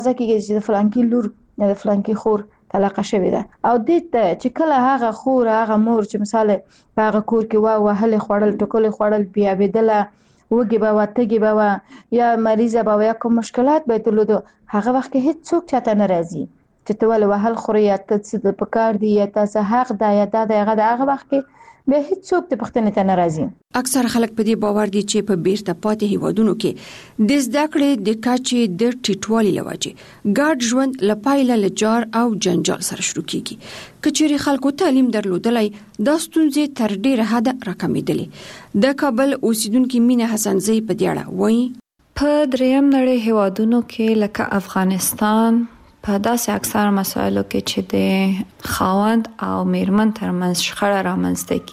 ځکه چې فلانکی لور د فلانکی خور طلاق شوی ده او دې چې کله هغه خور هغه مور چې مثال په هغه کور کې وهل خوړل ټکول خوړل بیا بدله وګي به واتګي به یا مریضه به یا کوم مشکلات به تلودو هغه وخت کې هیڅ څوک چاته ناراضي چې ته ول وهل خوري یا ته څه د پکار دی یا تاسو حق دا یا دا هغه وخت کې به هیڅ څوک د پښتنې ته ناراضي. اکثر خلک په دې باور دي چې په بیرته پاتې هیوادونو کې د زده کړې د کچې د ټیټوالي لوجه ګډ ژوند لپاره لجار او جنجال سره شروع کیږي. کچېری خلکو تعلیم درلودلای د ستونزې تر ډیره حد راکمېدلې. د کابل اوسیدونکو مینه حسنزی په دې اړه وایي په دریم نړۍ هیوادونو کې لکه افغانستان په داسې اکثر مسایلو کې چې د خاوند او میرمن ترمنځ شخړه رامنځته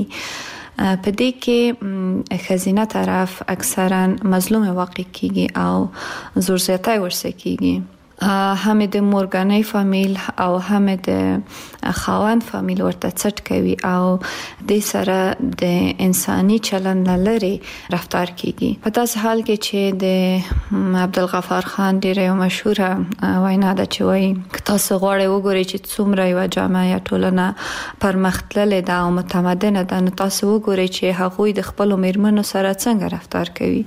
کیږي په دې کې ښځینه طرف اکثرا مظلوم واقع کیږي او زور زیاتی ورسره کیږي. هم د مورګانۍ فامیل او هم د خاوند فامیل ورته څټ کوي او د سره د انساني چلند لري رفتار کیږي. په تاسو حال کې چې د عبدالغفار خان ډیره مشهوره وینا ده چې وایي تاسو غواړئ وګورئ چې څومره یو جامعه یا ټولنه پرمختللې ده او متمدنه ده نو تاسو وګورئ چې هغوی د خپل میرمنو سره څنګه رفتار کوي.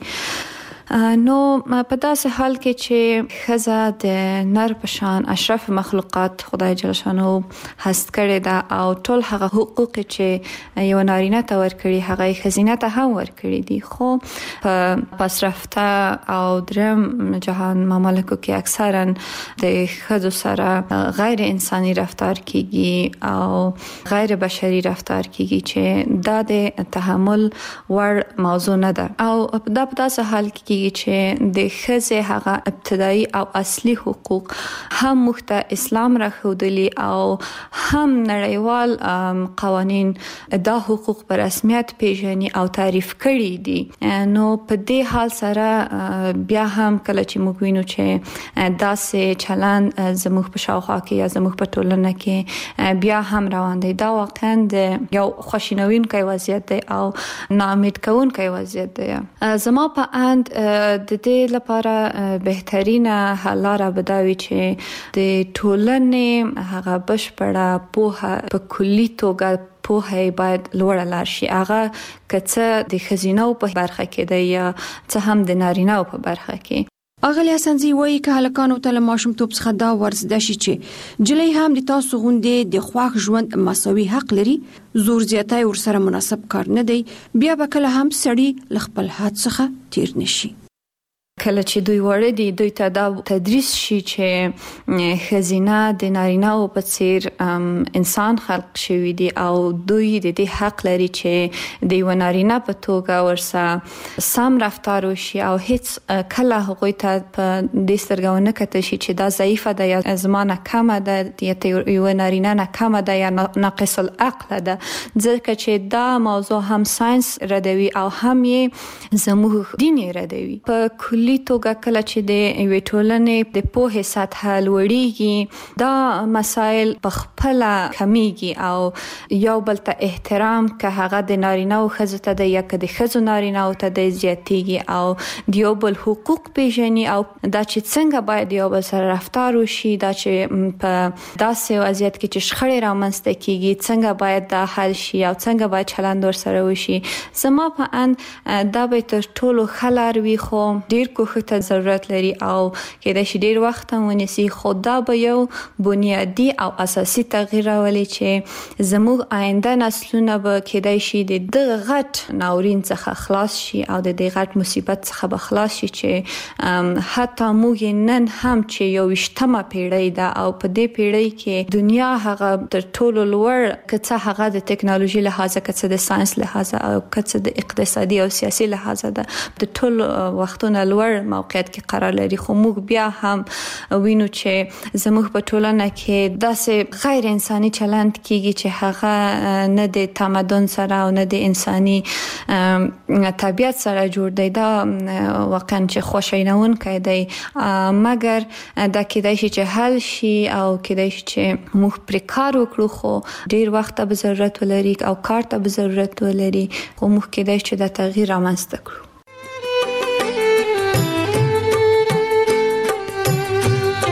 نو په داسې حال کې چې ښځه د نر په شان اشرف مخلوقات خدای جل شانو هست کړی ده او ټول هغه حقوق چې یو نارینه ته ورکړي هغه ښځینه ته هم ورکړي دي. خو په پسرفته او درم جهان ممالکو کې اکثرا د ښځو سره غیر انساني رفتار کیږي او غیر بشري رفتار کیږي چې دا د تحمل وړ موضوع نه ده او دا په داسې حال کې چې د ښځې هغه ابتدایي او اصلي حقوق هم مخته اسلام راخودلی او هم نړیوال قوانین دا حقوق په رسمیت پیژني او تعریف کړي دي. نو په دې حال سره بیا هم کله چې موږ وینو چې داسې چلند زموږ په شاوخوا کې یا زموږ په ټولنه کې بیا هم روان دی دا واقعا د یو خوشینوونکی وضعیت دی او ناامید کوونکی وضعیت دی. زما په اند د دې لپاره بهترینه حل لاره به دا وي چې د ټولنې هغه بشپړه پوهه په کلي توګه پوهه باید لوړه لاړ شي. هغه کڅه د ښځینو په برخه کې دی یا څه هم د نارینه په برخه کې. اغلی حسنزی وایي که هلکانو ته له ماشومتوب څخه دا ورزده شي چې جلۍ هم د تاسو غوندې د خواږ ژوند مساوي حق لري زور زیاتی ورسره مناسب کار نه دی بیا به کله هم سړی له خپل حد څخه تیر نشي. کله چې دوی وړه دي دوی ته دا تدریس شي چې ښځینه د نارینه او په څیر انسان خلق شوی دي او دوی د دې حق لري چې د یو نارینه په توګه ورسره سم رفتار وشي او هیڅ کله هغوی ته په دې سترګه ونه کتل شي چې دا ضعیفه ده یا زمانه کمه ده یا یو نارینه نه کمه ده یا ناقص العقل ده ځکه چې دا موضوع هم ساينس ردوي او هم یې زموږ دین ردوي. په کلی توګه کله چې د یوې ټولنې د پوهې سطح لوړیږي دا مسایل په خپل کمیږي او یو بل ته احترام که هغه د نارینه او ښځو ته د یا که د ښځو نارینه او ته د زیاتیږي او د یو بل حقوق پیژني او دا چې څنګه باید یو بل سره رفتار وشي دا چې په داسې وضعیت کې چې شخړې رامنځته کیږي څنګه باید دا حل شي او څنګه باید چلند ورسره وشي. زما په اند دا به تر ټولو ښه لار وي خو ډیر کوښښ ته ضرورت لري او کېدای شي ډیر وخت هم ونیسي خو دا به یو بنیادی او اساسي تغییر راولي چې زموږ آینده نسلونه به کېدای شي د دغه غټ ناورین څخه خلاص شي او د دې غټ مصیبت څخه به خلاص شي چې حتی موږ نن هم چې یو 20مه پیړۍ ده او په دې پیړۍ کې دنیا هغه تر ټولو لوړ کڅه هغه د ټکنالوژي لحاظه کڅه د ساينس لحاظه او کڅه د اقتصادي او سیاسي لحاظه ده د ټول وختونو لوړ موقعیت کې قرار لري خو موږ بیا هم وینو چې زموږ په ټولنه کې داسې غیر انساني چلند کیږي چې هغه نه د تمدن سره او نه د انساني طبيعت سره جوړ دی. دا واقعا چې خوشاینونکی دی مګر دا کېدای شي چې حل شي او کېدای شي چې موږ پرې کار وکړو خو ډیر وخت به ضرورت ولري او کار ته به ضرورت ولري خو موږ کېدای شي چې دا تغییر رامنځته کړو.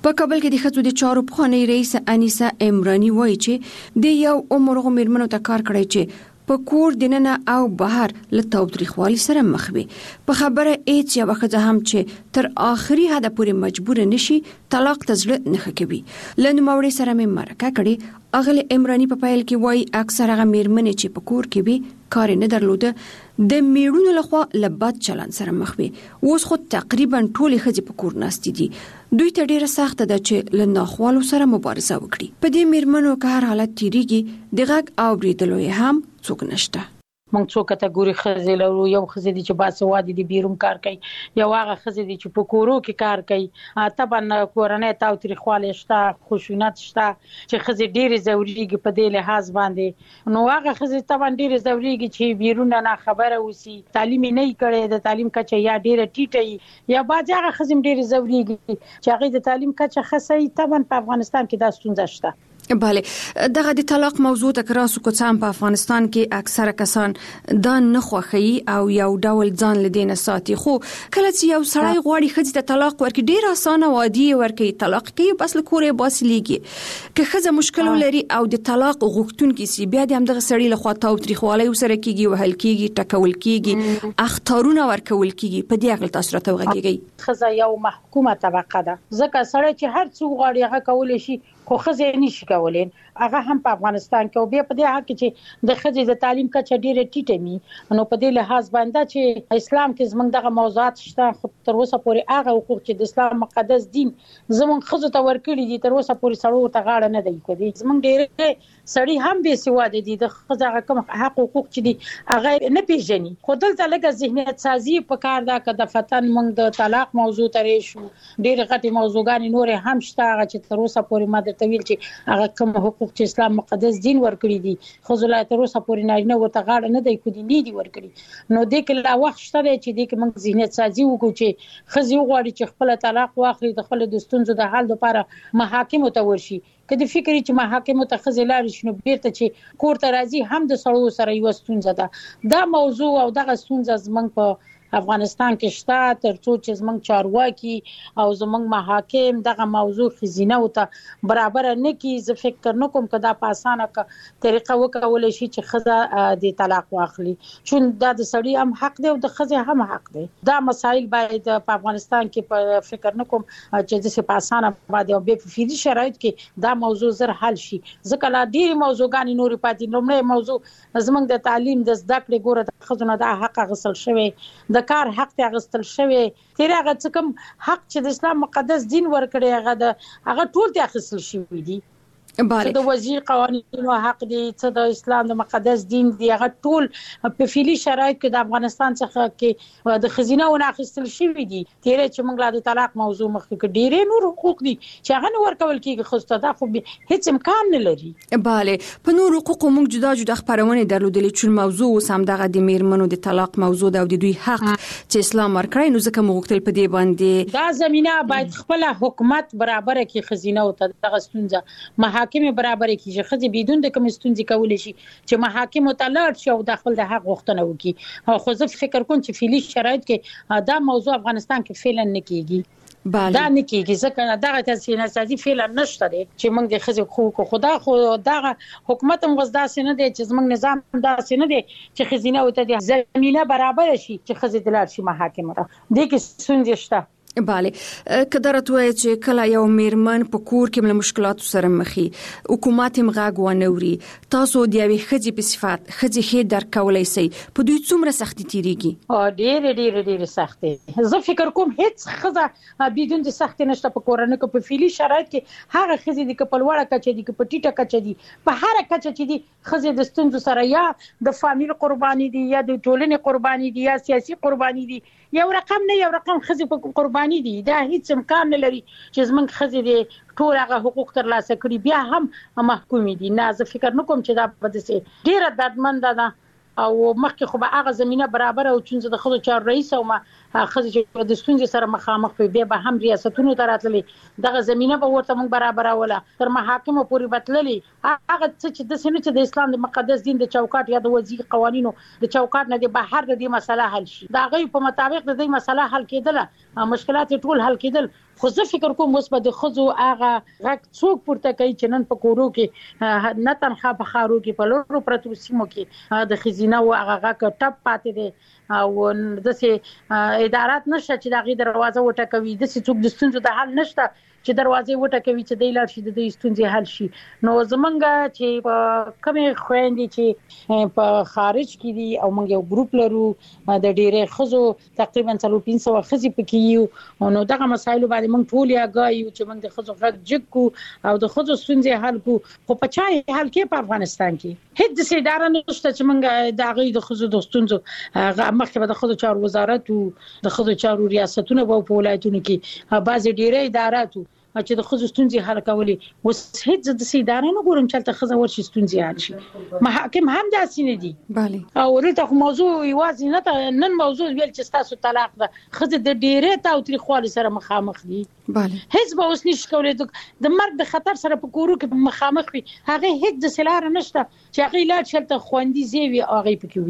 په کابل کې د ښځو د چارو پخوانی رئیس انیسه عمرانی وایي چې د یو عمر مېرمنو ته کار کړی چې په کور دننه او بهر له تاوتریخوالي سره مخ وي. په خبره هیڅ یوه ښځه هم چې تر آخري حده پورې مجبوره نشي طلاق ته زړه نه ښه کوي. له نوموړي سره مې مرکه کړې. اغلې عمرانی په پیل کې وایي اکثر هغه مېرمنې چې په کور کې وي کار نه درلوده د میړونو لخوا له بد چلند سره مخ وي. اوس خو تقریبا ټولې ښځې په کور ناستې دي. دوی ته ډیره سخته ده چې له ناخوالو سره مبارزه وکړي. په دې مېرمنو که هر حالت تیریږي د غږ اورېدلو یې هم څوک نشته. موږ څو کټګوري ښځې لرو. یو ښځې دي چې باسواده دي بیرون کار کوي، یو هغه ښځې دي چې په کورو کې کار کوي. طبعا کورنۍ تاوتریخوالی شته، خشونت شته چې ښځې ډېرې ځورېږي په دې لحاظ باندې. نو هغه ښځې طبعا ډېرې ځورېږي چې بیرون نه خبره اوسي، تعلیم یې نه کړی، د تعلیم کچه یا ډېره ټیټه یا بعضې هغه ښځې ډېرې ځورېږي چې هغې د تعلیم کچه ښه وي. طبعا په افغانستان کې دا ستونزه شته. بله، دغه د طلاق موضوع ته کراسو کوڅام په افغانستان کې اکثره کسان دا نه خوښوي او یو ډول ځان له دې نه ساتي. خو کله چې یو سړی غواړي ښځې ته طلاق ورکړي ډېر اسانه وعدې یې ورکوي، طلاق کوي بس له کوره یې باسلیږي. که ښځه مشکل ولري او د طلاق غوښتونکې سي بیا د همدغه سړي لخوا تاوتریخوالی ورسره کېږي، وهل کېږي، ټکول کېږي، اخطارونه ورکول کېږي. په دې اړه تاسو راته وغږیږئ. ښځه یو محکومه طبقه ده، ځکه سړی چې هر څه غواړي هغه کولی شي، خو ښځې نشي کولی. هغه هم په افغانستان کې او بیا په دې حق چې د ښځې د تعلیم کچه ډیره ټیټه وي. نو په دې لحاظ باندې چې اسلام کې زموږ دغه موضوعات شته، خو تر اوسه پورې هغه حقوق چې د اسلام مقدس دین زموږ ښځو ته ورکړي دي تر اوسه پورې سړو ته غاړه نه دی کوي. زموږ ډیره سړي هم بې سواده دي، د ښځو هغه کوم حق حقوق چې دي هغه نه پیژني. خو دلته لږه ذهنیت سازي په کار ده. که د فتن موږ د طلاق موضوع ته راشو، ډېرې غټې موضوعګانې نورې هم شته هغه چې تر اوسه پورې ما درته ویل چې هغه کوم حقوق چې اسلام مقدس دین ورکړي دي ښځو لا تر اوسه پورې نارینه ورته غاړه نه دی کړي، نه دي ورکړي. نو دې کې لا وخت شته دی چې دې کې موږ ذهنیت سازي وکړو چې ښځې وغواړي چې خپل طلاق واخلي، د خپل د ستونزو د حل لپاره محاکمو ته ورشي. که د فکر چې محاکمو ته ښځې لاړې شي نو بیرته چې کور ته راځي هم د سړو سره یوه ستونزه ده. دا موضوع او دغه ستونزه زموږ په افغانستان کې شته، ترڅو چې زموږ چارواکي او زموږ محاکم دغه موضوع ښځینه ته برابر نه کړي. زه فکر نه کوم که دا په اسانه طریقه وکولی شي چې ښځه د طلاق واخلي، چون دا د سړي هم حق دی او د ښځې هم حق دی. دا مسایل باید په افغانستان کې په فکر نه کوم چې داسې په اسانه باندې او بیا په فعلي شرایطو کې دا موضوع زر حل شي، ځکه لا ډېرې موضوعګانې نورې پاتې. لومړی موضوع زموږ د تعلیم د زده کړې، ګوره د ښځو نه دا حق اخیستل شوی، د کار حق ته اخیستل شوی، تیر هغه څه کوم حق چې د اسلام مقدس دین ورکړي هغه ټول ته اخیستل شوی دي. څه د وزیر قوانینو حق دی، څه د اسلام د مقدس دین دی، هغه ټول په فعلي شرایط کې د افغانستان څخه کې د ښځینه ونه اخیستل شوي دي. تیرې چې موږ لا د طلاق موضوع مخکې کې ډېرې نور حقوق دي چې هغه نه ورکول کېږي ښځو ته، دا خو هیڅ امکان نه لري. بله، په نور حقوقو موږ جدا جدا خپرونې درلودلې، چون موضوع اوس همدغه د میرمنو د طلاق موضوع ده او د دوی حق چې اسلام ورکړی. نو ځکه موږ غوښتل په دې باندې دا زمینه باید خپل حکومت برابر کړي ښځینه ته دغه ستونزه محاکمې برابر کړي چې ښځې بدون د کوم ستونزې کولی شي چې محاکمو ته لاړ شي او د خپل د حق غوښتنه وکړي. خو زه فکر کوم چې فعلي شرایط کې دا موضوع افغانستان کې فعلا نه کېږي. دا نه کېږي ځکه دغه تصفیه سازي فعلا نشته دی چې موږ د ښځې حقوق خدا خو دغه حکومت هم غوښ داسې نه دی چې زموږ نظام داسې نه دی چې ښځینه ته د زمینه برابر شي چې ښځې د لاړ شي محاکمو ته. دې کې ستونزې شته. بله، که درته وایي چې کله یو میرمن په کور کې له مشکلاتو سره مخي، حکومت هم غږ ونه اوري، تاسو د یوې ښځې په صفت ښځې ښې درک کولی شئ، په دوی څومره سختي تیریږي؟ ډېرې سختي. زه فکر کوم هیڅ ښځه بدون د سختي نشته په کورنۍ کې. په فعلي شرایط کې هغه ښځې دي که په لوړه کچه دي که په ټیټه کچه دي، په هره کچه چې دي ښځې د ستونزو سره یا د فامیل قرباني دي یا د ټولنې قرباني دي یا سیاسي قرباني دي، یو رقم نه یو رقم ښځې په قرباني دي. دا هیڅ امکان نه لري چې زموږ ښځې د ټول هغه حقوق ترلاسه کړي بیا هم محکوم دي. نه، زه فکر نه کوم چې دا په داسې ډېره دردمنده ده او مخکې خو به هغه زمینه برابر او چون زه د ښځو چارو رئیس او ښځې چې د ستونزې سره مخامخ وي بیا به هم ریاستونو ته راتللې، دغه زمینه به ورته موږ برابروله، تر محاکمو پورې به تللې. هغه څه چې داسې نه چې د اسلام د مقدس دین د چوکاټ یا د وضعي قوانینو د چوکاټ نه د بهر د دې مسله حل شي، د هغوی په مطابق د دې مسله حل کېدله، مشکلات ټول حل کېدل. خو زه فکر کوم اوس به د خزو هغه غږ څوک پورته کوي چې نن په کورو کې نه تنخوا په خارو کې په لورو پرتو سیمو کې د خزینه او هغه غږ ټپ پاتې دي او دسه ادارات نشته چې دغه دروازه وټکوي دسه څوک د ستونزو د حل نشته چې دروازې وټکوي چې د لار شي د ستونزې حل شي. نو زمونږ چې په کومه خويندې چې په خارج کې دي او موږ یو ګروپ لرو د ډېرې خزو تقریبا 300 خزي پکې یو نو دغه مسایل باندې موږ ټول یاګایو چې موږ د خزو غږ جګو او د خزو ستونزې حل کو خو په چا حل کې په افغانستان کې هیڅ د اداره نشته چې موږ د غي د خزو د ستونزو مخکې به د خزو چارو وزارت او د خزو چارو ریاستونه په ولایتونو کې بعض ډېرې ادارات چې د خزو ستونزې حل کولې وس هیڅ د اداره نه ګورم چې تل خزو ورشي ستونزې حل شي. محاکم هم داسې نه دي bale او ورته موضوع یوازې نه نن موضوع ویل چې تاسو طلاق ده خزه د ډېرې تاوتریخوالي سره مخامخ دي bale هیڅ به اوس نشي کولای د مرګ د خطر سره په کورو کې مخامخ وي هغه هیڅ د سلار نشته چې هغه لا چلته خوندي زیوی هغه پکې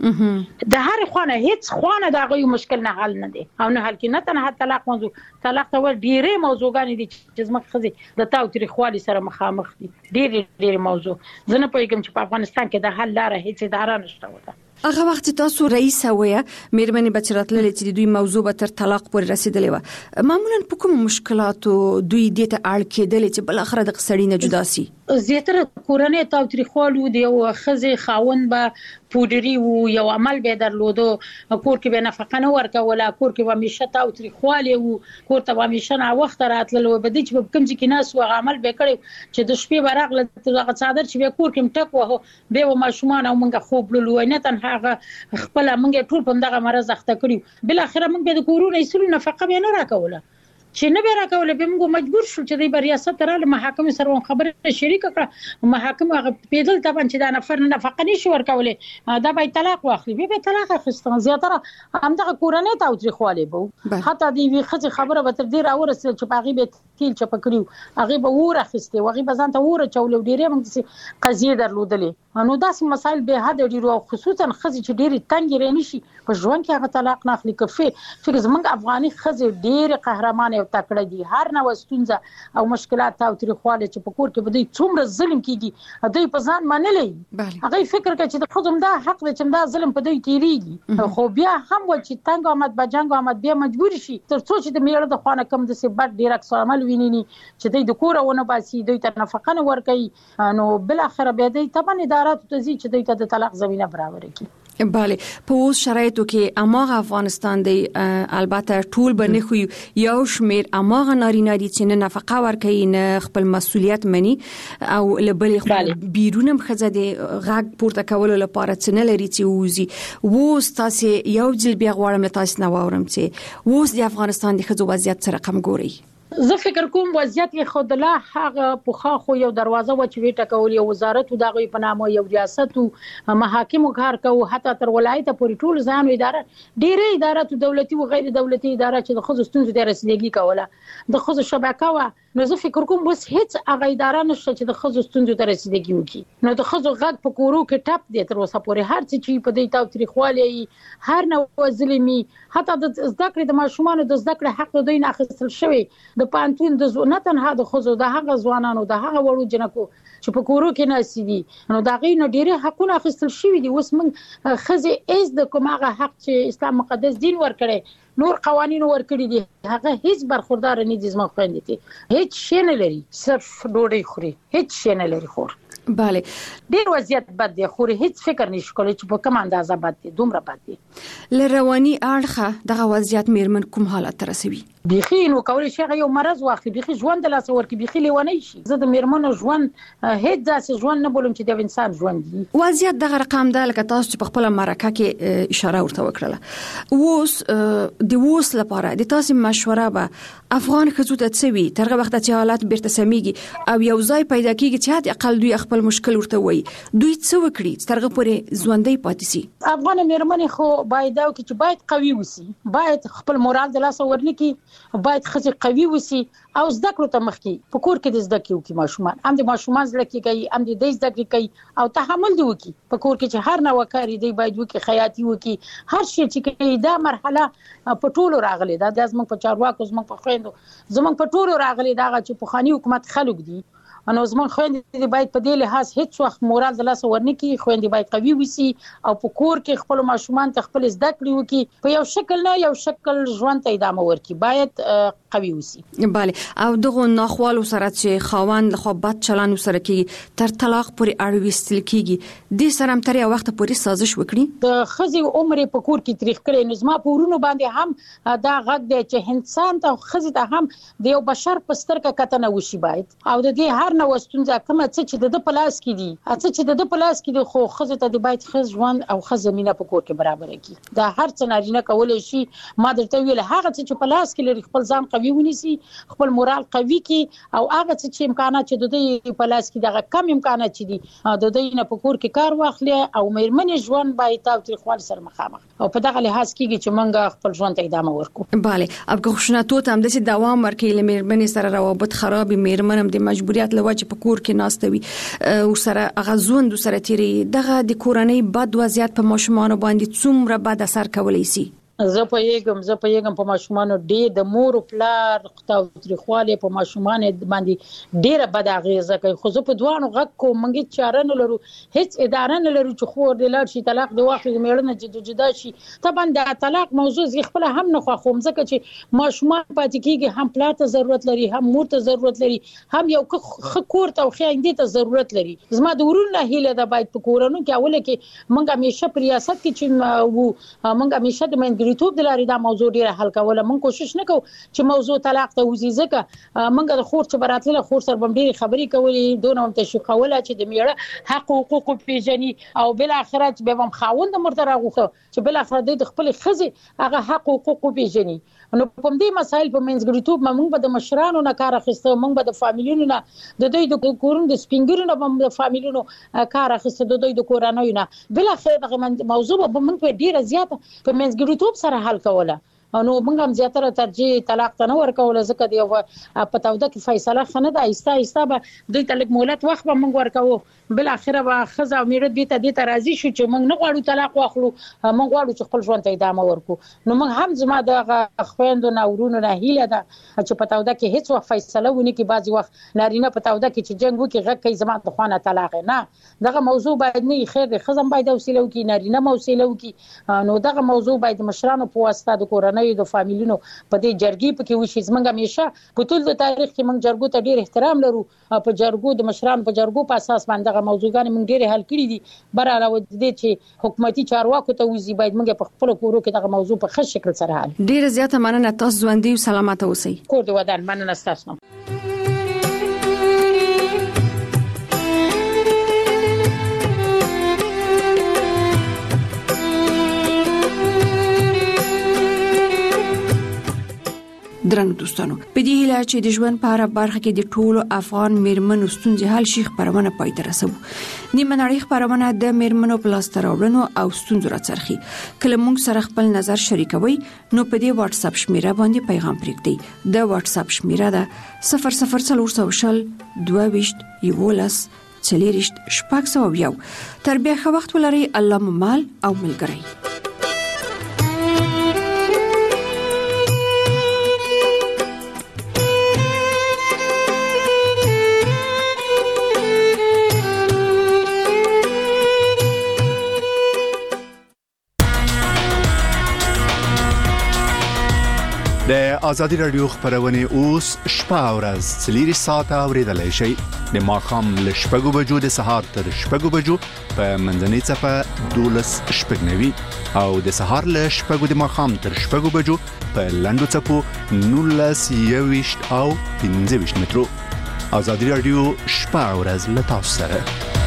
وسی د هر خوانه هیڅ خوانه د هغه مشکل نه حل نه دي او نه حل کې نه تنها طلاق موضوع طلاق ته ور ډېرې موضوعګان دي چې زموږ خزه د تاوتریخوالي سره مخامخ دي ډېر موضوع زه نه پوهیږم چې په افغانستان کې د حل لار هیڅ اداره نشته وته. هغه وخت تاسو رئیس ویا مېرمنې بچراتللې چې دوی موضوع به تر طلاق پورې رسیدلې و معمولا په کوم مشکلاتو دوی د ته اړ کېدل چې بل اخر د سړی نه جدا سي زیاتره کورنۍ تاوتریخوالو دی او خزه خاون به پودری وو یو عمل به درلودو کور کې به نفقه نه ورکوله کور کې به همیشه تاوتریخواله وو کور ته به همیشه نه وخت راتلل و به د چې کوم ځکه ناس و عمل به کړی چې د شپې برغله دغه صادر چې به کور کې مټک وو به و ماشومان او منګه خوب لولو نه تنها خپل منګه ټول په دغه مرز اخته کړی بل اخره موږ به د کورونو ایسلو نفقه به نه راکوله چې نه به راکول به موږ مجبور شو چې د ریاست راله محاکم سره خبره شریک کړه محاکم هغه پیدل طبعا چې دا نفر نه فقط نشي ورکولې دا به طلاق واخلي به طلاق اخیستل زیاتره همدغه کورنۍ تاوتریخواله بو حتی دی وی خځه خبره به تر دې راورسل چې باغی به تیل چپ کړیو هغه به ور اخیسته هغه به ځان ته ور چولو ډیره موږ قضیه درلودلې نو داسې مسایل به هدا ډیرو خصوصا خځه چې ډیره تنګ رینی شي په ژوند کې هغه طلاق نه اخلي کفي فکر زمونږ افغاني خځه ډیره قهرمانه او تکړه دي هر نو ستونزه او مشکلات او تاریخواله چې په کور کې بده څومره ظلم کیږي دوی په ځان منلې هغه فکر کوي چې د خودم دا حق دی چې دا ظلم په دوی تیریږي خو بیا هم و چې تنګ آمد بجنګ آمد بیا مجبور شي تر څو چې د میړه د خوانه کم د سبب ډیر اکثر عمل ویني چې دوی د کور ونه باسي دوی ته نفقه نه ورکوي نو بل اخر به دوی طبعا ادارات ته ځي چې دوی ته د طلاق زمينه برابر کړي. bale په اوس شرایطو کې اماغه افغانستان دی البته ټول باندې خو یو شمیر اماغه نارینه دي چې نه نفقه ورکوي نه خپل مسولیت مني او لبل بیرونم خزه دي غږ پورته کول لپاره څنګه لري چې وزي ووس تاسو یو ځل بیا غواړم تاسو نه واورم چې ووس د افغانستان د خزو وضعیت سره رقم ګوري. زه فکر کوم وضعیت یې خدله هغه پوخا خو یو دروازه و چې ویټه کول یو وزارت او دغه په نامه یو ریاست او محاکم کار کوي حتی تر ولایت پورې ټول ځان اداره ډېرې ادارات دولتي او غیر دولتي اداره چې د خصوص ستونزې د رسیدګي کوله د خصوص شبکه و نو زه فکر کوم بس هیڅ هغه اداره نشته چې د خصوص ستونزې د رسیدګي وکړي نو د خصوص غږ په کورو کې ټپ دی تر اوسه پورې هر څه چې په دې تاوتریخوالي هر نو ظلمي حتی د زده کړې د ماشومان د زده کړې حق دوی نه اخیستل شوی د پانتون د نه تنها د خزو د هغه ځوانانو د هغه وړو جنکو چې په کورو کې ناسي دي نو دا غي نه ډیره حقونه اخیستل شوی دي اوس موږ خزه از د کومه حق چې اسلام مقدس دین ورکړي نور قوانين ورکړي دي هغه هیڅ برخوردار نه دي زما خويندې دي هیڅ شي نه لري صرف ډوډۍ خوري هیڅ شي نه لري خور bale ډیر وضعیت بد دی خو هیڅ فکر نشي کولای چې په کوم اندازه بد دی دومره بد دی لرواني اړخه دغه وضعیت میرمن کوم حالت رسوي بيخي نو کولای شي یو مرز واخلي بيخي ژوند د لاس ورکی بيخي لیونی شي زه د میرمنو ژوند هیڅ داسې ژوند نه بولم چې د انسان ژوند دی وضعیت دغه رقم ده لکه تاسو په خپل مرکه کې اشاره ورته وکړه اوس د ووس لپاره د تاسو مشوره به افغان خزو ته څوي ترغه وخت چې حالات بیرته سميږي او یو ځای پیدا کیږي چې حد اقل دوی خپل مشکل ورته وایي دوی څه وکړي ترغه پورې ژوندۍ پاتې سي افغان میرمنې خو باید چې باید قوي وسی باید خپل مورال د لاس ورنکي باید خزي قوي وسی او زده کړو ته مخکې په کور کې د زده کړو کې ماشومان هم د ماشومان زده کوي هم د زده کوي او تحمل دی وکي په کور کې چې هر نوو کاری دی باید وکي خیاطي وکي هر شي چې کوي دا مرحله په ټولو راغلي دا د زموږ په چارواکو زموږ په خويندو زموږ په ټولو راغلي دا چې په خاني حکومت خلک دي نو زموږ خويندې باید په دې لحاظ هیڅ وخت مورال د لاس ورنکي خويندې باید قوي وسی او په کور کې خپل ماشومان ته خپل زده کړو کې په یو شکل نه یو شکل ژوند ته ادامه ورکړي باید قوي وسی. بله او دغه ناخوالو سره چې خاوند خو بد چلن سره کې تر طلاق پورې اړويستل کیږي د سره تر یو وخت پورې سازش وکړي د خزي عمر په کور کې تاریخ کړي نو زما په ورونو باندې هم دا غږ دی چې انسان ته خزي ته هم د یو بشر په سترګه کتنه وشي باید او د دې هر نو ستونزه کومه چې د پلاس کې دي چې د پلاس کې د خو خزه ته باید خز ژوند او خزمینه په کور کې برابر کړي دا هر څه نارینه کولای شي ما درته ویل هغه چې پلاس کې لري خپل ځان قوي ونیسي خپل مورال قوي کړي او هغه چې امکانات چې د دې پلاس کې دغه کم امکانات چې دي د دې نه په کور کې کار واخلي او مېرمنې ژوند باید تاوتریخوال سره مخامخ او په دغه لحاظ کې چې موږ خپل ژوند ته ادامه ورکړو. bale اب غوښنه ته هم د دوام ورکړي لمېرمنې سره روابط خرابې مېرمنم د مجبوریت لوجه په کور کې ناستوي او سره غزوند سره تیری دغه د کورنۍ بد وضعیت په ماشومان باندې څومره بد اثر کولای شي. زه په په ماشومان ډېر د مور او پلار تاوتریخواله په ماشومان باندې ډېره بد اغیزه کوي خو زه په دوانو غږ کوم منګي چاره نه لرو هیڅ اداره نه لرو چې خو د لار شي طلاق د واخلي مېړنه جدا شي طبعا د طلاق موضوع زی خپل هم نه خوښوم ځکه چې ماشومان پاتې کیږي هم پلار ته ضرورت لري هم مور ته ضرورت لري هم یو کور ته خويندې ته ضرورت لري زما د ورونو هیله ده باید په کورونو کې اوله کې منګه همیشه په ریاست کې چې منګه همیشه د منګریتوب د لارې دا موضوع ډیره حل کوله من کوشش نکوم چې موضوع طلاق ته وزي ځکه منګه د خور چې براتله خور سره بم ډیره خبرې کولې دونه هم تشویقوله چې د میړه حق او حقوق پیژني او بل اخرت به هم خاوند مرته راغوخه چې بل اخرت د خپل خزي هغه حق او حقوق پیژني نو په دې مسایل په منځګړیتوب موږ به د مشرانو نه کار اخیسته موږ به د فامیلونو نه د دوی د کورونو د سپینګرونو به د فامیلونو کار اخیسته د دوی د کورانو نه بل اخر دغه موضوع به موږ ډیره زیاته په منځګړیتوب سره حل کوله نو موږ هم زیاتره ترجیح طلاق ته نه ورکول ځکه دی په توده کې فیصله خنه ده ایسته به دوی تلک مهلت وخت به موږ ورکو بل اخره به خزه او میړه دې ته راضي شو چې موږ نه غواړو طلاق واخلو موږ غواړو چې خپل ژوند ته ادامه ورکو نو موږ هم زما د خويندو نه ورونو نه هیله ده چې په توده کې هیڅ وخت فیصله ونی کې بعضی وخت نارینه په توده کې چې جنگ وکي غږ کوي زما د خوانه طلاق نه دغه موضوع باید نه خیر خزم باید حوصله وکي نارینه حوصله وکي نو دغه موضوع باید مشرانو په واسطه د کورنۍ د فامیلونو په دې جرګې پکې وشي زمونږ همیشه په ټول د تاریخ کې موږ جرګو ته ډیر احترام لرو په جرګو د مشرانو په جرګو په اساس باندې موضوعګان موږ ډیر حل کړي دي بر علاوه دې چې حکومتي چارواکو ته وزي باید موږ په خپل کورو کې دغه موضوع په ښه شکل سره حل ډیر زیاته مننه تاسو ژوندۍ او سلامت اوسئ کور دې ودان مننه تاسو درنو دوستانو په دې هیله چې د ژوند په اړه برخه کې د ټولو افغان میرمنو ستونزې حل شي خبرونه پای ته رسوو نیمه نړۍ خبرونه د میرمنو په لاس راوړنو او ستونزو راڅرخي کله موږ سره خپل نظر شریکوي نو په دې واتس اپ شمیره باندې پیغام پرېږدئ د واتس اپ شمیره ده 0040 22 11 40 شپږ تر بیا ښه وخت ولرئ الله مال او ملګری د ازادي رادیو خبرونه اوس شپه او ورځ 3 ساعته اوریدلای شئ د ماخام ل شپږو بجو د سهار تر شپږو بجو په منځنۍ صفه 12 شپږنوي او د سهار ل شپږو د ماخام تر شپږو بجو په لاندو صفو 19 او 15 مترو ازادي رادیو شپه او ورځ ل تاسو سره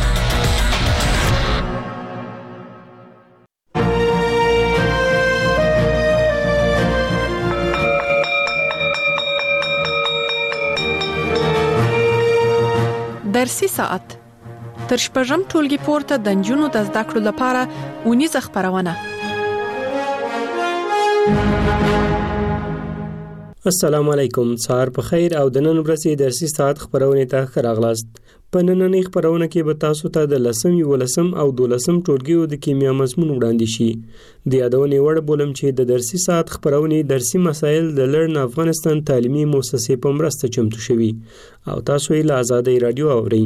درسي ساعت تر شپږم ټولګي پورته د نجونو د زده کړو لپاره اونیزه خبرونه السلام علیکم. سهار په خیر او د نن ورځې درسي ساعت خبرونه ته ښه راغلاست. په نننۍ خبرونه کې به تاسو ته د 10 او 12 ټولګیو د کیمیا مضمون وړاندې شي. د یادونې وړ بولم چې د درسي ساعت خبرونه درسي مسایل د لرن افغانستان تعلیمي مؤسسې په مرسته چمتو شوي او تاسو یې له آزادۍ رادیو اورئ.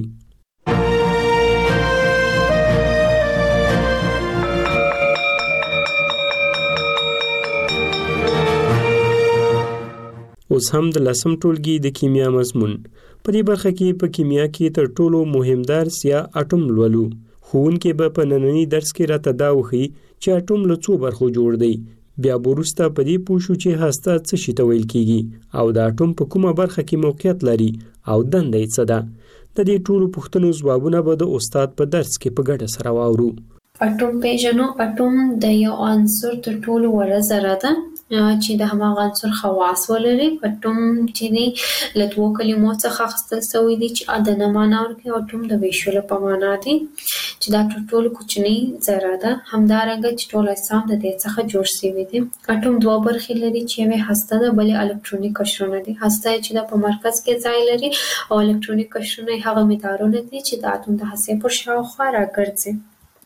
اوس هم د 10 ټولګي د کیمیا مضمون. په دې برخه کې په کیمیا کې تر ټولو مهم درس یا اټوم لولو. ښوونکی به په نننۍ درس کې راته دا وښيي چې اټوم له څو برخو جوړ دی. بیا وروسته په دې پوه شو چې هسته څه شي ته ویل کیږي او د اټوم په کومه برخه کې موقعیت لري او دنده یې څه ده. د دې ټولو پوښتنو ځوابونه به د استاد په درس کې په ګډه سره واورو. اټوم پیژنو. اټوم د یو عنصر تر ټولو وړه ذره ده چې د هماغه عنصر خواص ولري. اټوم چې دی له دوو کلمو څخه اخیستل شوی دی چې عددونه معنا ورکوي. اټوم د ویشلو په معنا دی چې دا تر ټولو کوچنی ذره ده. همدارنګه چې ټول اجسام د دې څخه جوړ شوي دي. اټوم دوه برخې لري چې یوه هسته ده بلې الکترونیک قشرونه دي. هسته چې د په مرکز کې ځای لري او الکترونیک قشرونه هغه مدارونه دي چې د اتوم د هستې پر شاوخوا راګرځي.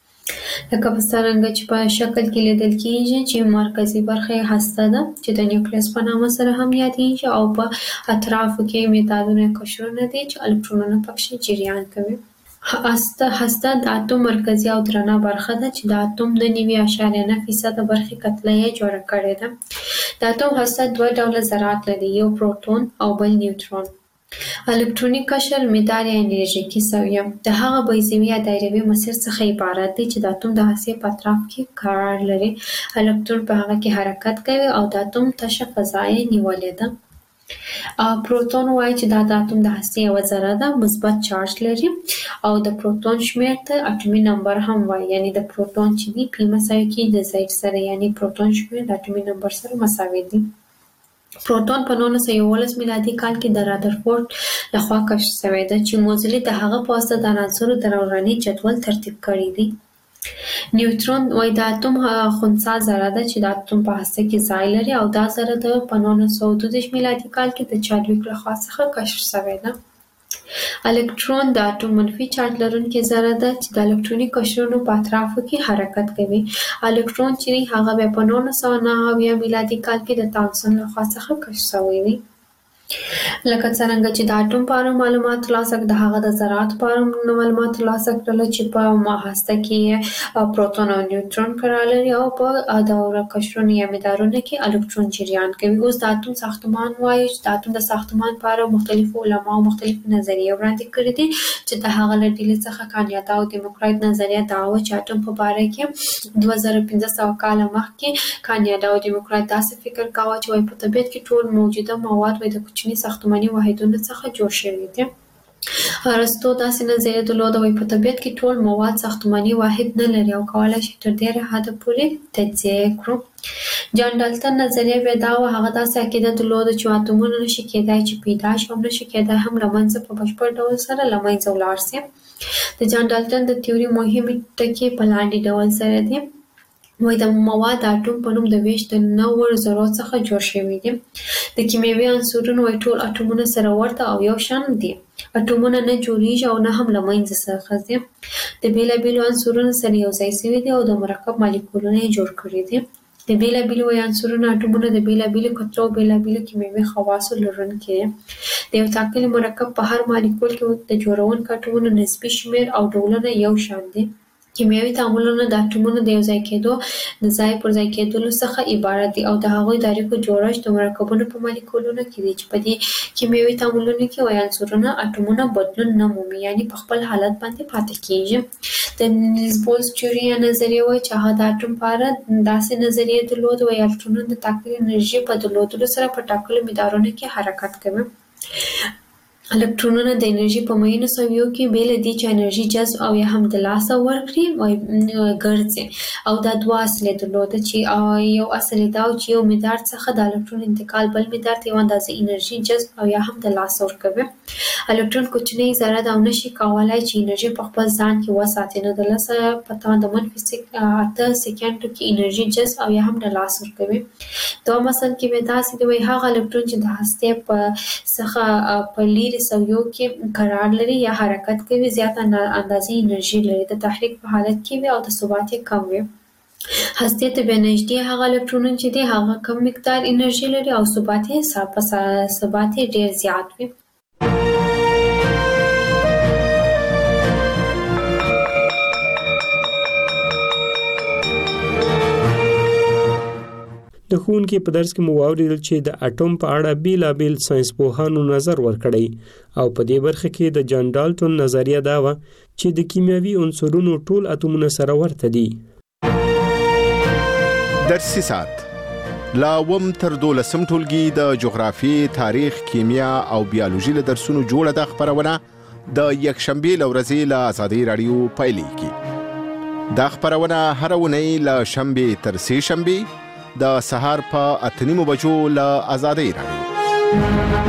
لکه په څرنګه چې په شکل کې لیدل کېږي چې مرکزي برخه هسته ده چې د نیوکلیس په نامه سره هم یادېږي او په اطرافو کې مدارونه قشرونه دي چې الکترونونه پکې جریان کوي. هسته د اتوم مرکزي او درنه برخه ده چې د اتوم د 9.9% برخې کتله یې جوړه کړې ده. د اتوم هسته دوه ډوله ذرات لري، یو پروتون او بل نیوترون. الکترونیک قشر مدار یا انرژیکي سویه د هغه بیضوي یا دایروي مسیر څخه عبارت دی چې د اتوم د هستې په اطراف کې قرار لري. الکترون په هغه کې حرکت کوي او د اتوم تشه فضا یې نیولې ده. پروتون وایي چې دا د اتوم د هستې یوه ذره ده، مثبت چارج لري او د پروتون شمیر ته اټومي نمبر هم وایي. یعنی د پروتون چې دی پی مساوي کېږي د زید سره، یعنی پروتون شمیر د اټومي نمبر سره مساوي دی. پروتون په 1911 میلادي کال کې د رادرفورد لخوا کشف شوی ده چې موزلي د هغه په واسطه د عناصرو د دوراني جدول ترتیب کړی دی. نیوترون وایي د اتوم خنثی ذره ده چې د اتوم په هسته کې ځای لري او دا ذره د په 1922 میلادي کال کې د چادویک لخوا څخه کشف شوی ده. الکترون د اټوم منفي چارج لرونکې ذره ده چې د الکترونیک قشرونو په اطرافو کې حرکت کوي. الکترون چې هغه بیا په 1909 میلادي کال کې د تامسون لخوا څخه کشف شوی دی. لکه څرنګه چې د اټوم په اړه معلومات ترلاسه کړل، د هغه د ذراتو په اړه معلومات ترلاسه کړل چې په هسته کې پروتون او نیوترون قرار لري او په دوره قشرونو یا مدارونو کې الکترون جریان کوي. اوس د اټوم ساختمان وایي چې د اټوم د ساختمان په اړه مختلفو علماو مختلفې نظریې وړاندې کړې دي چې د هغه له ډلې څخه کانیاتا او دیموکرایت نظریه دا وه چې اټوم په باره کې 2500 کاله مخکې کانیاتا او دیموکرایت داسې فکر کاوه چې وایي په طبیعت کې ټول موجوده مواد وایي د کوچني ساختماني واحدونو څخه جوړ شوي دي. ارسطو داسې نظریه درلوده وایي په طبیعت کې ټول مواد ساختماني واحد نه لري او کولی شي تر ډېره حده پورې تجزیه یې کړو. جان ډالټن نظریه بیا دا وه، هغه داسې عقیده درلوده چې اتومونه نشي کېدای چې پیدا شي او نشي کېدای هم له منځه په بشپړ ډول سره له منځه ولاړ شي. د جان ډالټن د تیوري مهمې ټکي په لاندې ډول سره دي. وایي د مواد د اټوم په نوم د ویش د 9 ذرو څخه جوړ شوي دي. د کیمیاوي عنصرونو وایي ټول اټومونه سره ورته او یو شان دي. اټومونه نه جوړیږي او نه هم له منځه څخه ځي. د بېلابېلو عنصرونو سره یو ځای شوي دي او د مرکب مالیکولونه یې جوړ کړي دي. د بېلابېلو عنصرونو اټومونه د بېلابېلو کتلو او بېلابېلو کیمیاوي خواصو لرونکي دي. د یو ټاکلي مرکب په هر مالیکول کې د جوړونکو اټومونو نسبي شمیر او ډولونه یو شان دي. کیمیاوي تعاملونه د اټومونو د یو ځای کېدو د ځای پر ځای کېدلو څخه عبارت دي او د هغوی د اړیکو جوړښت د مرکبونو په مالیکولونو کې دی چې په دې کیمیاوي تعاملونو کې وایي عنصرونه اټومونه بدلون نه مومي، یعنې په خپل حالت باندې پاتې کېږي. د نیلز بولز تیوري یا نظریه وایي چې هغه د اټوم په اړه داسې نظریه درلوده وایي الکترونونه د ټاکلې انرژي په درلودلو سره په ټاکلو مدارونو کې حرکت کوي. الکترونونه د انرژي په معینو سویو کې بې له دې چې انرژي جذب او یا هم د لاسه ورکړي ګرځي. او دا دوه اصلي درلوده چې یو اصل دا و چې یو مدار څخه د الکترون انتقال بل مدار ته یو اندازه انرژي جذب او یا هم د لاسه ورکوي. الکترون کوچنۍ ذره ده او نشي کولای چې انرژي په خپل ځان کې وساتي، نو د لاسه په توان د -8 سکندو کې انرژي جذب او یا هم د لاسه ورکوي. دوه مثال کې به داسې دی هغه الکترون چې د هسته په څخه په لیرې سویو کې قرار لري یا حرکت کوي زیات اندازې انرژي لري د تحریک په حالت کې وي او د ثبات کم وي هسته ته به نږدې هغه الکترون چې دی هغه کم مقدار انرژي لري او ثبات ډیر زیات وي د ښوونکي په درس کې مو واوریدل چې د اټوم په اړه بیلابیل ساينس پوهانو نظر ورکړی او په دې برخه کې د جان ډالټون نظریه دا و چې د کیمیاوي عنصرونو ټول اتومونه سره ورته دي. درسي ساعت لا وم تر 12 ټولګي د جغرافي، تاریخ، کیمیا او بیولوژي له درسونو جوړه د خبرونه د یکشنبه لورځي له آزادي رادیو پایلیږي. دا خبرونه هر ونې له شنبه تر سه شنبه د سهار په 8:30 بجو له آزادۍ رادیو.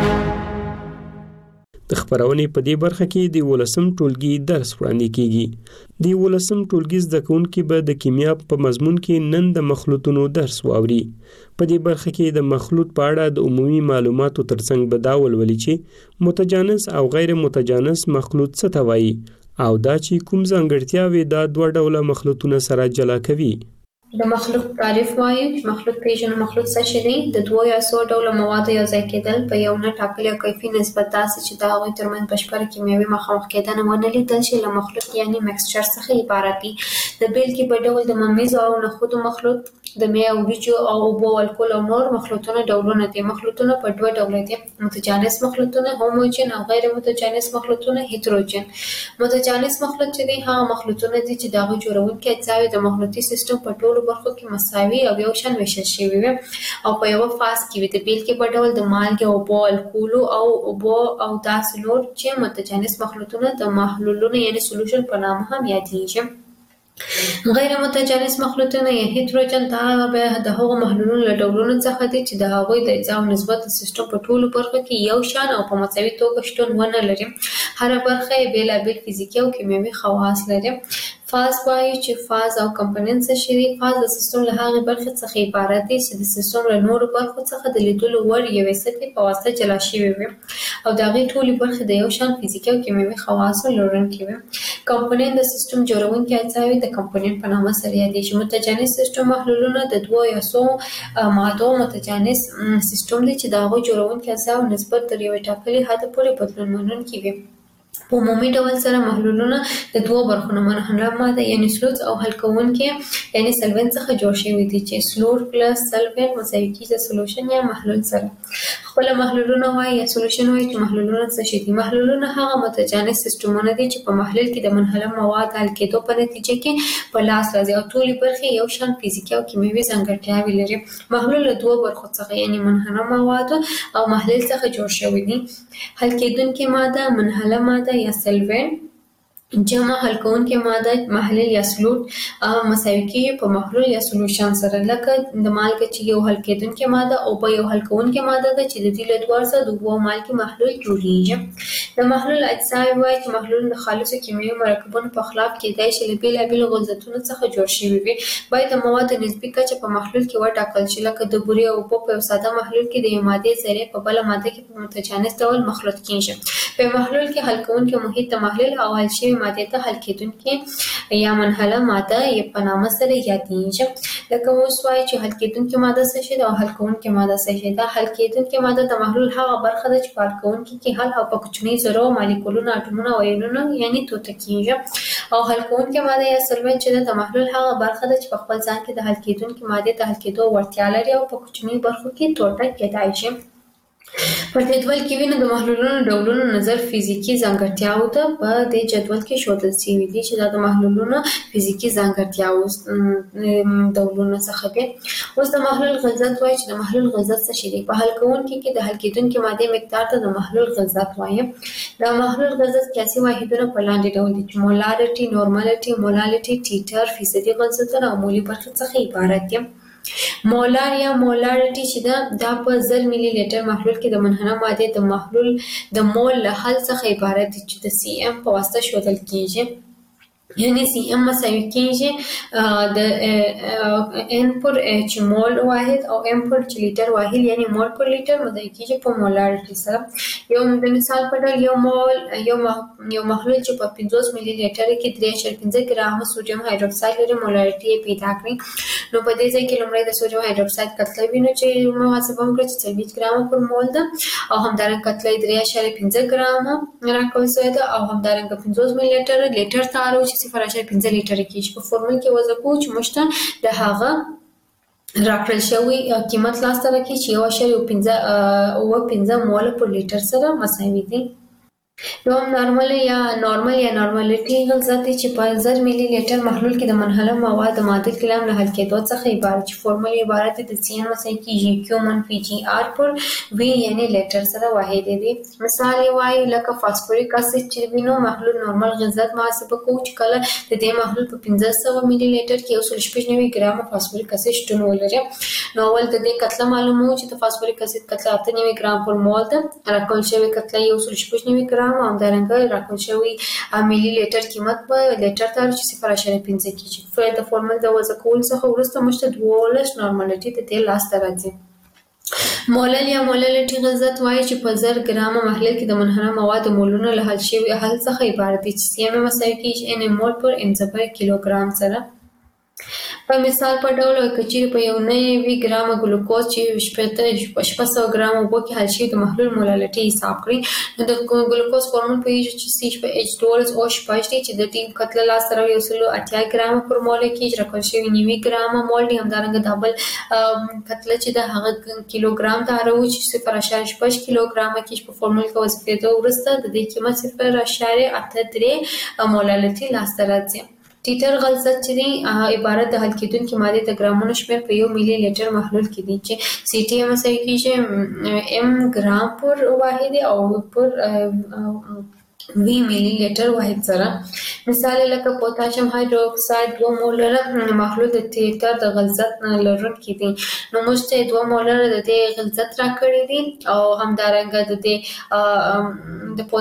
د خبرونې په دې برخه کې د 12م ټولګي درس وړاندې کیږي. د 12م ټولګي زده کوونکي به د کیمیا په مضمون کې نن د مخلوطونو درس واوري. په دې برخه کې د مخلوط په اړه د عمومي معلوماتو ترڅنګ به دا ولولي چې متجانس او غیر متجانس مخلوط څه ته وایي او دا چې کوم ځانګړتیاوې دا دوه ډوله مخلوطونه سره جلا کوي. د مخلوط تعریف وایي چې مخلوط پیژنو مخلوط څه دی د دوه یا څو ډوله موادو یو ځای کېدل په یو نه ټاکلي کیفي نسبت داسې چې د هغوی ترمنځ بشپړه کیمیاوي مخامخ کېدنه ونه لیدل شي له مخلوط یعنی مکسچر څخه عبارت دي. د بیلګې په ډول د ممیزو او نخودو مخلوط د می او وریجو او اوبو الکول او نور مخلوطونه ډولونه دي. مخلوطونه په دوه ډوله دي متجانس مخلوطونه هوموجن او غیر متجانس مخلوطونه هیتروجن. متجانس مخلوط چې دي هغه مخلوطونه دي چې دغه جوړونکي اجزاوې د مخلوطي سیستم په ټولو برخو کې مساوي او یو شان ویشل شوي وي او په یو فاز کې وي. د بیلګې په ډول د مالګې اوبو الکولو او اوبو او داسې نور چې متجانس مخلوطونه د محلولونو یعنی سولوشن په نامه هم یادېږي. غیر متجانس مخلوطونه یا هیتروجن دا به د هغو محلولونو له ډولونو څخه دي چې د هغوی د اجزاو نسبت د سیستم په ټولو برخو کې یو شان او په مساوي توګه شتون ونه لري. هر برخه یې بیلابیل فزیکي او کیمیاوي خواص لري. فاز وایي چې فاز او کمپوننټ څه شي دي. فاز د سیستم له هغې برخې څخه عبارت دی چې د سیستم له نورو برخو څخه د لیدلو وړ یوې سطحې په واسطه جلا شوي وي او د هغې ټولې برخې د یو شان فزیکي او کیمیاوي خواصو لرونکي وي. کمپوننټ د سیستم جوړونکي اجزاوې د کمپوننټ په نامه سره یادېږي. متجانس سیستم محلولونه د دوه یا څو مادو متجانس سیستم دی چې د هغوی جوړونکي اجزاو نسبت تر یوې ټاکلي حده پورې بدلون منونکي وي. په عمومي ډول سره محلولونه د دوه برخو نه منحله ماده یعنی سلوټ او حل کوونکي یعنی سلوینټ څخه جوړ شوي دي چې سلوټ پلس سلوینټ مساوي کیږي سولوشن یا محلول سره. خپل محلولونه وایي یا سولوشن وایي چې محلولونه څه شي دي. محلولونه هغه متجانس سیستمونه دي چې په محلول کې د منحله مواد حل کېدو په نتیجه کې په لاس راځي او ټولې برخې یو شان فزیکي او کیمیاوي ځانګړتیاوې لري. محلول له دوه برخو څخه یعنی منحله مواد او محلول څخه جوړ شوی دي. حل کېدونکې ماده منحله ماده یا سلوینټ جمع حل کوونکې ماده محلول یا سلوټ مساوي کیږي په محلول یا سولوشن سره. لکه د مالګې چې یو حل کېدونکې ماده او په یو حل کوونکې ماده ده چې د دې له دوه څخه د اوبو مالګې محلول جوړیږي. د محلول اجزاوې وایي چې محلول د خالصو کیمیاوي مرکبونو په خلاف کېدای شي له بیلابیلو غلظتونو څخه جوړ شوي وي. باید د موادو نسبي کچه په محلول کې وټاکل شي. لکه د بورې او اوبو په یو ساده محلول کې د یو مادې ذرې په بله ماده کې په متجانس ډول مخلوط کېږي. په محلول کې حل کوونکي محیط د محلول او حل شوي مادې ته حل کېدونکې یا منحله ماده یې په نامه سره یادېږي. لکه اوس وایي چې حل کېدونکې ماده څه شي ده او حل کوونکې ماده څه شي ده. حل کېدونکې ماده د محلول هغه برخه ده چې په حل کوونکي کې حل او په کوچنۍ ذرو مالیکولونه اټومونه او ایونونه یعنی توته کېږي. او حل کوونکې ماده یا سولوینټ چې ده د محلول هغه برخه ده چې په خپل ځان کې د حل کېدونکې مادې د حل کېدو وړتیا لري او په کوچنیو برخو کې توټه کېدای شي. په جدول کې وینو د محلولونو ډولونو نظر فزیکي ځانګړتیاو ته په دې جدول کې ښودل شوي دي چې دا د محلولونو فزیکي ځانګړتیاو ډولونه څخه دي. اوس د محلول غلظت وایي چې د محلول غلظت څه شی دی. په حل کوونکي کې د حل کېدونکې مادې مقدار ته د محلول غلظت وایي. د محلول غلظت قیاسي واحدونه په لاندې ډول دي چې مولارټي، نورمالټي، مولالټي، ټیټر، فیصدي غلظتونه او مولي برخې څخه عبارت دي. مولار یا مولارټي چې دا په 1000 ملي لیټر محلول کې د منحله مادې د محلول د مول له حل څخه عبارت دي چې د سی ام په واسطه ښودل کېږي. یعنی سی ام مساوي کېږي د ان پر اچ مول واحد او ام پر لیټر واحد یعنی مول پر لیټر مساوي کېږي په مولارټي سره. یو د مثال په ډول یو مول یو محلول چې په 50 ملي لیټر کې 3.5 ګرام سوډیم هایدروکساید لري مولارټي پیدا کړي. نو په دې ځای کې لومړی د سوډیم هایدروکساید کتله وینو چې محاسبه وکړو چې 40 ګرام پر مول ده او همدارنګه کتله 3.5 ګرام راکول شوې ده او همدارنګه 50 ملي لیټر تارو 0.5 لیټر کې په فورمول کې وضع کوو چې مشته د هغه راکړل شوی قیمت لاسته راکړي چې 1.15 مول پر لیټر سره مساوي دي. یو نارمل یا نارمالټي غلظت چې په 1000 ملي لیټر محلول کې د منحله مواد د معادل کلام له حل کېدو څخه عبارت چې فورمول عبارت د CN مساوي کېږي Q منفي GR پر V یعنی لیټر سره واحد دي. مثال یې وایي لکه فاسفوریک اسید چې وینو محلول نورمال غلظت محاسبه کوو چې کله د دې محلول په 1500 ملي لیټر کې 196 ګرام فاسفوریک اسید شتون ولري. نو اول د دې کتله معلومو چې د فاسفوریک اسید کتله 98 ګرام پر مول ده راکول شوی کتله 196 ګرام او همدارنګه راکول شوی ملي لیټر قیمت په لیټر تر 0.5 کېږي. په د فورمول د وضع کول څخه وروسته مشته 12 نارمالټي د دې لاسته راځي. مولل یا موللټي غلظت وایي چې په 1000 ګرام محلول کې د منحله مواد مولونه له حل شوي حل څخه عبارت دي چې CM مساوي کېږي n مول پر n ضرب کیلوګرام سره. په مثال په ډول کچیر په یو 90 ګرام ګلوکوز چې 600 ګرام اوبو کې حل شوی د محلول مولالټي حساب کړئ نو د ګلوکوز فورمول په یوه چې C په H2O چې د دې کتله لاس سره یو سلو 80 ګرام پر مول کې راکول شوی 90 ګرام مول دی. همدارنګه دابل کتله چې د هغه کیلوګرام ته راو چې 0.5 کیلوګرام کې په فورمول کې وظیفه ورسته د دې قیمت 0.83 مولالټي لاس راځي. ټیټر غلظت چې دی عبارت د حل کېدونکي مادې د ګرامونو شمېر په 1 ملي لیټر محلول کې دي چې CT مساوي کېږي m ګرام پر واحد او پر 20 ملي لیټر واحد سره. مثال لکه پوتاشیم هایدروکساید 2 مولر محلول د ټیټر د غلظت لرونکي دي. نو موږ ته 2 مولر د دې غلظت راکړي دي او همدارنګه د دې د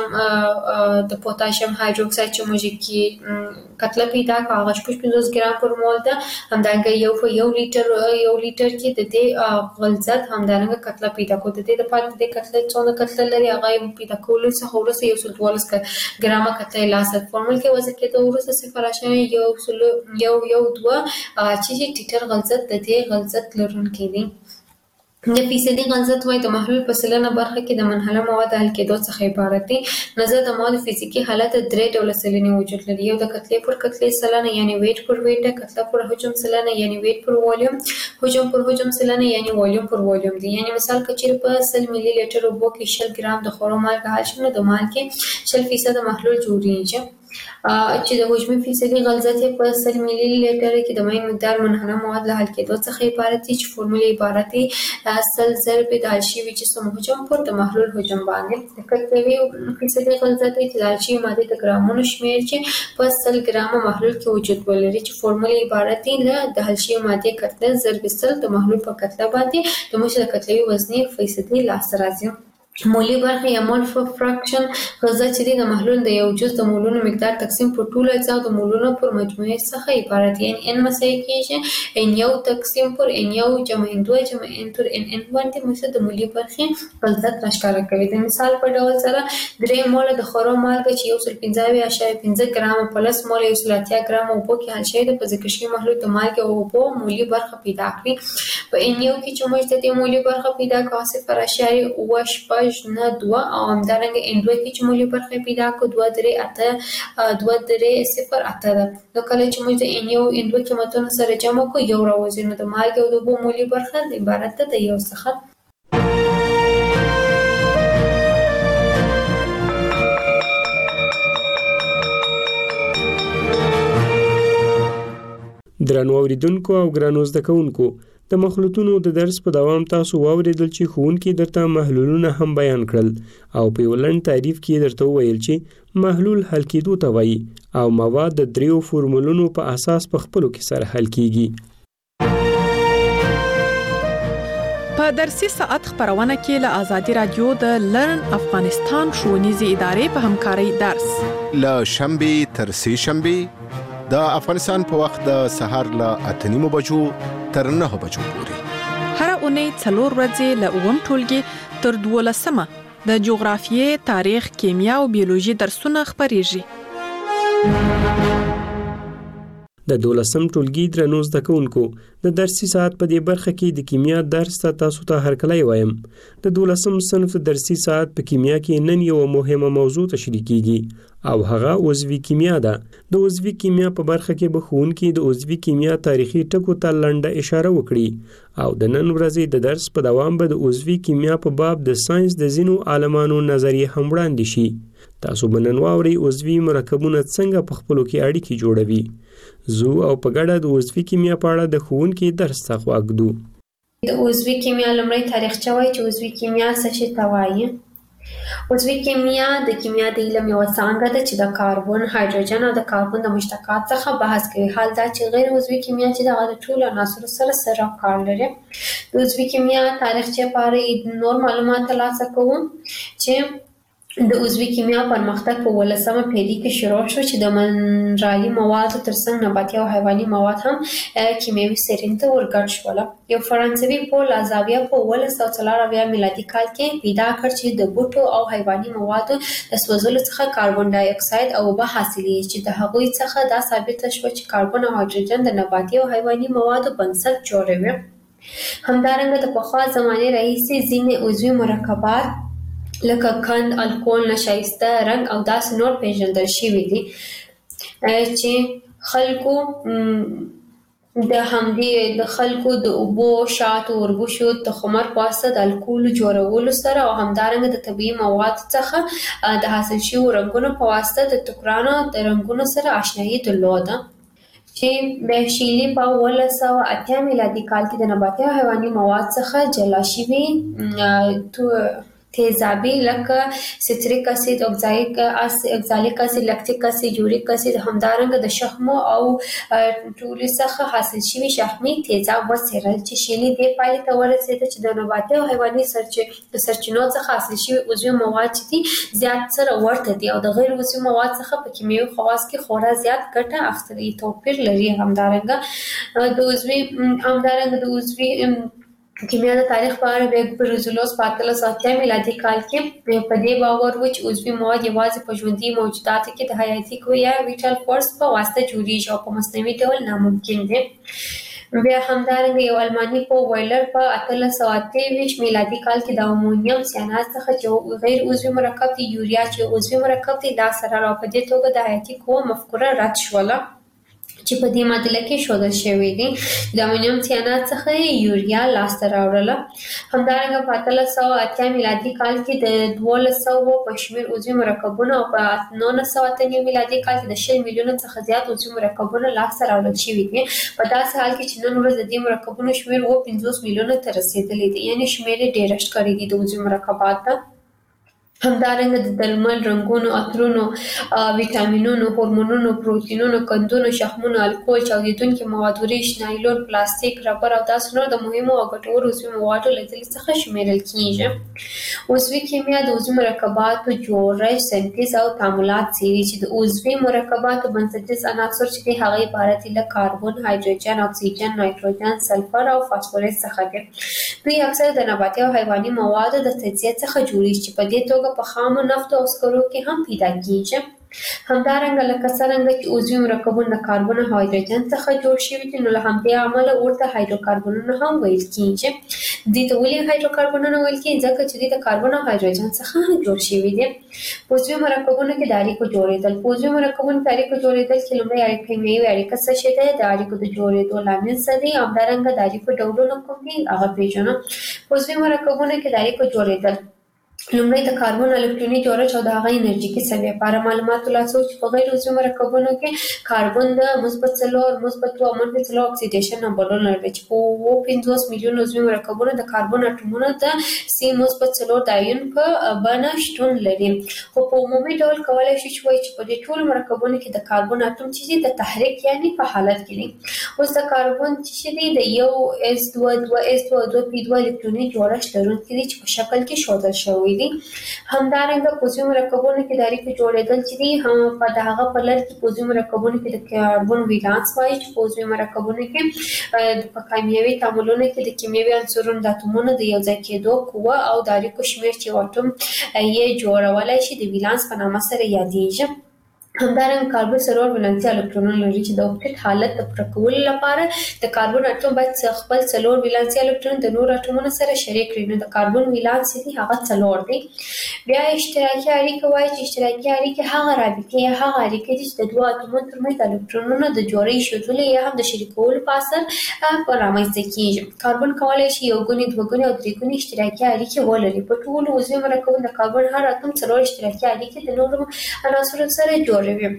پوتاشیم هایدروکساید چې موږ کې کتله پیدا کړه هغه 50 ګرام پر مول ده. همدارنګه یو لیټر کې د دې غلظت همدارنګه کتله پیدا کړو. د دې لپاره د کتله څونه کتله لري هغه پیدا کولو څخه وروسته 12 ګرامه کتله لاسه فورمول کې وضع کېدو وروسته 0.1 چې ټیټر غلظت د دې غلظت لرونکی دی. د فیصدي غلظت وایي د محلول په سلنه برخه کې د منحله مواد حل کېدو څخه عبارت دی. نظر د مواد فزیکي حالت 3 ډوله سلنې وجود لري. یو د کتلې پر کتلې سلنه یعنی ویټ پر ویټ، کتله پر حجم سلنه یعنی ویټ پر والیوم، حجم پر حجم سلنه یعنی والیوم پر والیوم دی. یعنی مثال کچیر په 100 ملي لیټر اوبو کې 100 ګرام د خورو مالګه حل شي نو د مالګې 100% محلول جوړیږي. چې د حجمي فیصدي غلظت په 100 ملي لیټر کې د مایع مقدار منحله مواد له حل کېدو څخه عبارت دي چې فورمول عبارت دی 100 ضرب د حل شوي جسم حجم پر د محلول حجم باندې. د کتلوي فیصدي غلظت چې د حل شوي مادې د ګرامونو شمېر چې په 100 ګرامه محلول کې وجود ولري چې فورمول عبارت دی د حل شوي مادې کتله ضرب 100 د محلول په کتله باندې د موږ د کتلوي وزني فیصدي لاسته راځي. مولی برخه یا مول فراکشن غلظت چې د محلول د یو جز د مولونو مقدار تقسیم پر ټولو اجزا د مولونو پر مجموعه څخه عبارت دی. ان مساوي کېږي n یو تقسیم پر n یو جمع n دوه جمع n تر n باندې موږ د مولی برخې غلظت راښکاره کوي. د مثال په ډول سره 3 مول د خورو مالګه چې 115.5 ګرام پلس مول 180 ګرام اوبو کې حل شوی د په ذکر شوي محلول د مالګې او اوبو مولی برخه پیدا کړي. په n یو کې چې موږ د دې مولی برخه پیدا کړو 0.8 نه 2 او همدارنګه n دوه کې چې مولی برخه پیدا کړو 2.3 ده. نو کله چې موږ د n یو n دوه قیمتونو سره جمع کړو یو راوځي نو د مالګې او د اوبو مولی برخه عبارت ده د یو څخه. درنو اوریدونکو او ګرانو زده کوونکو د مخلوطونو د درس په دوام تاسو واوریدل چې ښوونکي درته محلولونه هم بیان کړل او په یو لنډ تعریف کې درته وویل چې محلول حل کېدو ته وایي او مواد د 3 فورمولونو په اساس په خپلو کې سره حل کیږي. په درسي ساعت خبرونه کې له آزادي رادیو د لرن افغانستان ښوونیزې ادارې په همکارۍ درس له شنبه تر سه شنبه د افغانستان په وخت د سهار له 8:30 بجو تر 9 بجو پورې. هر اونۍ 4 ورځې له اووم ټولګي تر 12مه د جغرافیې، تاریخ، کیمیا او بیولوژي درسونه خپرېږي. د 12م ټولګي درنو زده کوونکو د درسي ساعت په دې برخه کې د کیمیا درس ته تاسو ته هرکلی وایم. د 12م صنف درسي ساعت په کیمیا کې نن یو مهمه موضوع تشریح کیږي او هغه عضوي کیمیا ده. د عضوي کیمیا په برخه کې به ښوونکي د عضوي کیمیا تاریخي ټکو ته لنډه اشاره وکړي او د نن ورځې د درس په دوام به د عضوي کیمیا په باب د ساينس د ځینو عالمانو نظریې هم وړاندې شي. تاسو به نن واورئ عضوي مرکبونه څنګه په خپلو کې اړیکې جوړوي. زو او په ګډه د عضوي کیمیا په اړه د ښوونکي درس ته غوږ دو. د عضوي کیمیا لومړی تاریخچه وایي چې عضوي کیمیا څه شي ته وایي. عضوي کیمیا د کیمیا د علم یوه څانګه ده چې د کاربن، هایدروجن او د کاربن د مشتقات څخه بحث کوي. حال دا چې غیر عضوي کیمیا چې دغه د ټولو عناصرو سره کار لري. د عضوي کیمیا تاریخچه په اړه نور معلومات ترلاسه کوو چې د عضوي کیمیا پرمختګ په 18مه پیړۍ کې شروع شو چې د منرالي موادو ترڅنګ نباتي او حیواني مواد هم کیمیاوي سرین ته ورګډ شول. یو فرانسوي پول ازاویه په 1904 میلادي کال کې پیدا کړ چې د بوټو او حیواني موادو د سوځولو څخه کاربن ډای اکساید او اوبه حاصلېږي چې د هغوی څخه دا ثابته شوه چې کاربن او هایدروجن د نباتي او حیواني موادو بنسټ جوړوي. همدارنګه د پخوا زمانې راهیسې ځینې عضوي مرکبات لکه قند، الکول، نشایسته، رنګ او داسې نور پیژندل شوي دي چې خلکو د اوبو، شاتو، وربشو، تخمر په واسطه د الکول جوړولو سره او همدارنګه د طبیعي موادو څخه د حاصل شویو رنګونو په واسطه د ټوکرانو د رنګونو سره آشنایي درلوده چې د شیلي په 1908 میلادي کال کې د نباتي او حیواني مواد څخه جلا شوي تیزابي لکه سیتریک اسید، اکزالیک اسید، لکتیک اسید، یوریک اسید، همدارنګه د شحمو او ټولو څخه حاصل شوي شحمي تیزاب وڅېړل چې شیلي دې پایلې ته ورسېده چې د نباتي او حیواني سرچینو څخه حاصل شوي عضوي مواد چې دي زیات سره ورته دي او د غیر عضوي مواد څخه په کیمیاوي خواص کې خورا زیات ګټه اخیستل توپیر لري. همدارنګه د عضوي کیمیا د تاریخ په اړه د برزولوس په 1808 میلادي کال کې په دې باور و چې عضوي مواد یوازې په ژوندي موجوداتو کې د حیاتي قوې یا ویټال فورس په واسطه جوړیږي او په مصنوعي ډول ناممکن دي. بیا همدارنګه یو الماني په وایلر په 1823 میلادي کال کې د امونیم سیانات څخه چې غیر عضوي مرکب دی یوریا چې عضوي مرکب دی لاس سره را په دې توګه د حیاتي قوې مفکوره رد شوله چې په دې معادله کې ښودل شوی دی. د امونیم سیانات څخه یوریا لاسته راوړله. همدارنګه په 1880 میلادي کال کې د 1200 په شمېر عضوي مرکبونه او په 1908 میلادي کال کې د 10 میلیونو څخه زیات عضوي مرکبونه لاسته راوړل شوي دي. په داسې حال کې چې نن ورځ د دې مرکبونو شمېر 50 میلیونو ته رسېدلی دی، یعنې شمېر یې ډېرښت کړی دی د عضوي مرکباتو. همدارنګه د درمل، رنګونو، عطرونو، ویټامینونو، هورمونونو، پروتینونو، قندونو، شحمونو، الکول، چاودیدونکي مواد، وریښ، نایلون، پلاستیک، ربر او داسې نور د مهمو او ګټورو عضوي موادو له ډلې څخه شمیرل کیږي. عضوي کیمیا د عضوي مرکباتو جوړښت، سنتیز او تعاملات څېړي چې د عضوي مرکباتو بنسټیز عناصر چې دي هغه عبارت دي له کاربن، هایدروجن، اکسیجن، نایتروجن، سلفر او فاسفورس څخه دي. دوی اکثر د نباتي او حیواني موادو د تجزیه څخه جوړیږي چې په دې توګه په خامو نفتو او سکرو کې هم پیدا کیږي. همدارنګه لکه څرنګه چې عضوي مرکبونه د کاربن او هایدروجن څخه جوړ شوي دي نو له همدې امله ورته هایدروکاربنونه هم ویل کیږي. دوی ته ولې هایدروکاربنونه ویل کیږي؟ ځکه چې دوی د کاربن او هایدروجن څخه جوړ شوي دي. په عضوي مرکبونو کې د اړیکو جوړېدل. په عضوي مرکبونو کې اړیکو جوړېدل کې لومړی کیمیاوي اړیکه څه شی ده، د اړیکو د جوړېدو لامل څه دی، همدارنګه د اړیکو ډولونه کوم دي هغه پیژنو. په عضوي مرکبونو کې د اړیکو جوړېدل لومړی د کاربن الکتروني جوړښت او د هغه انرژیکي سویې لپاره معلومات ترلاسه چې په غیر عضوي مرکبونو کې کاربن د -4 -2 او -4 اکسیډیشن نمبرونه لري چې په 50 میلیون عضوي مرکبونو د کاربن اټومونو د C-4 د آیون په بڼه شتون لري. خو په عمومي ډول کولای شي چې وایي چې په دې ټولو مرکبونو کې د کاربن اټوم چې د تحریک یعنی په حالت کې دي. اوس د کاربن چې دی د یو S2 2 S2 2 P2 الکتروني جوړښت لرونکي دي چې په شکل کې ښودل شوی دي. دي. همدارنګه پوزي مرکبونه کې د اړیکو جوړېدل چې دي هم په دغه په لړ کې پوزي مرکبونه کې د کاربن ولانس وایي چې پوزي مرکبونه کې په کیمیاوي تعاملونو کې د کیمیاوي عنصرونو د اتومونو د یو ځای کېدو قوه او د اړیکو شمیر چې اټوم یې جوړولای شي د ولانس په نامه سره یادېږي. همدارنګه کاربن سلور ولانسي الکترونونه لري چې د اوکټیت حالت د پوره کولو لپاره د کاربن اټوم باید خپل سلور ولانسي الکترون د نور اټومونو سره شریک کړي. نو د کاربن ولانس دی هغه څلور دی. بیا اشتراکي اړیکه وایي چې اشتراکي اړیکه هغه رابطه یا هغه اړیکه دي چې د دوه اتومونو ترمنځ د الکترونونو د جوړې شدول یا هم د شریکولو په اثر رامنځته کیږي. کاربن کولای شي یو ګونی دوه ګونی او درې ګونی اشتراکي اړیکې ولري. په ټولو عضوي مرکبونو د کاربن هر اتوم څلور اشتراکي اړیکې د نورو عناصرو سره جوړوي.